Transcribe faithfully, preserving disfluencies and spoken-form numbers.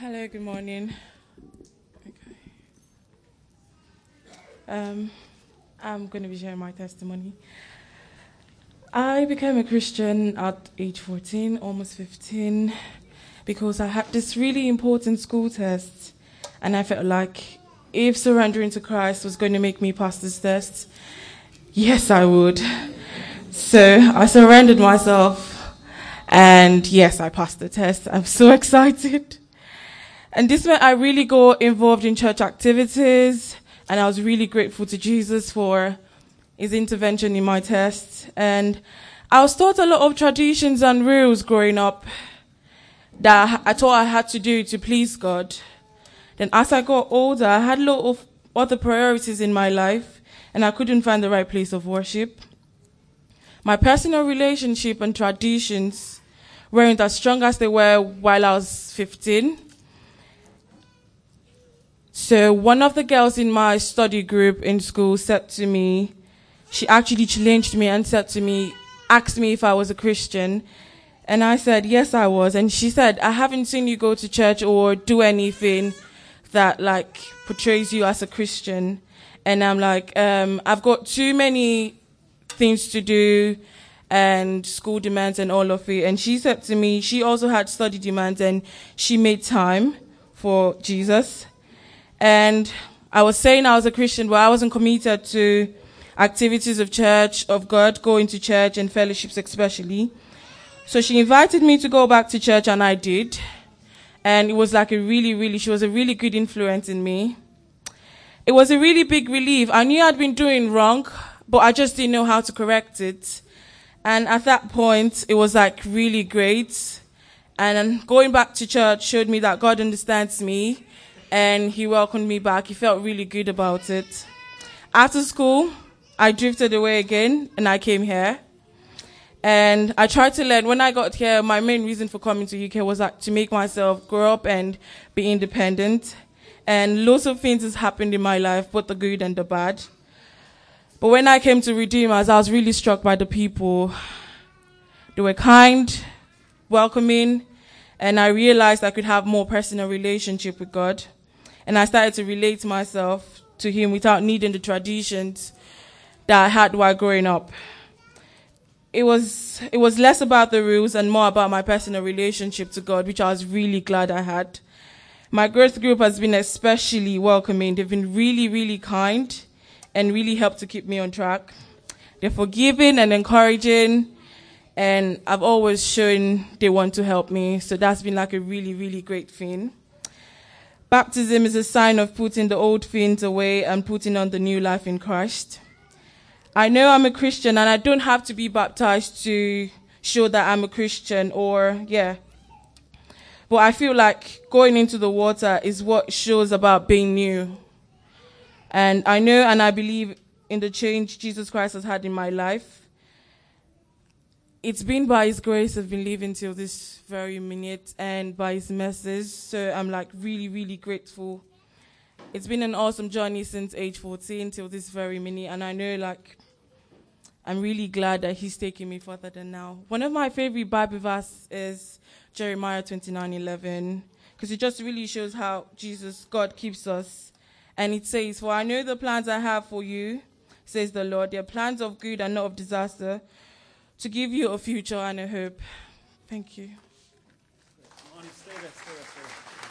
Hello, good morning. Okay. Um, I'm going to be sharing my testimony. I became a Christian at age fourteen, almost fifteen, because I had this really important school test, and I felt like if surrendering to Christ was going to make me pass this test, yes, I would. So I surrendered myself, and yes, I passed the test. I'm so excited. And this meant I really got involved in church activities, and I was really grateful to Jesus for his intervention in my test. And I was taught a lot of traditions and rules growing up that I thought I had to do to please God. Then as I got older, I had a lot of other priorities in my life, and I couldn't find the right place of worship. My personal relationship and traditions weren't as strong as they were while I was fifteen. So one of the girls in my study group in school said to me, she actually challenged me and said to me, asked me if I was a Christian. And I said, yes, I was. And she said, I haven't seen you go to church or do anything that like portrays you as a Christian. And I'm like, um, I've got too many things to do and school demands and all of it. And she said to me, she also had study demands and she made time for Jesus. And I was saying I was a Christian, but I wasn't committed to activities of church, of God, going to church and fellowships especially. So she invited me to go back to church, and I did. And it was like a really, really, she was a really good influence in me. It was a really big relief. I knew I'd been doing wrong, but I just didn't know how to correct it. And at that point, it was like really great. And going back to church showed me that God understands me. And he welcomed me back. He felt really good about it. After school, I drifted away again, and I came here. And I tried to learn. When I got here, my main reason for coming to U K was like to make myself grow up and be independent. And lots of things has happened in my life, both the good and the bad. But when I came to Redeemers, I was really struck by the people. They were kind, welcoming, and I realized I could have more personal relationship with God. And I started to relate myself to him without needing the traditions that I had while growing up. It was, it was less about the rules and more about my personal relationship to God, which I was really glad I had. My growth group has been especially welcoming. They've been really, really kind and really helped to keep me on track. They're forgiving and encouraging, and I've always shown they want to help me. So that's been like a really, really great thing. Baptism is a sign of putting the old things away and putting on the new life in Christ. I know I'm a Christian, and I don't have to be baptized to show that I'm a Christian or, yeah. But I feel like going into the water is what shows about being new. And I know and I believe in the change Jesus Christ has had in my life. It's been by his grace I've been living till this very minute, and by his mercies. So I'm like really, really grateful. It's been an awesome journey since age fourteen till this very minute. And I know like I'm really glad that he's taking me further than now. One of my favorite Bible verses is Jeremiah twenty-nine eleven, because it just really shows how Jesus, God keeps us. And it says, for I know the plans I have for you, says the Lord. They are plans of good and not of disaster, to give you a future and a hope. Thank you. Stay there, stay there, stay there.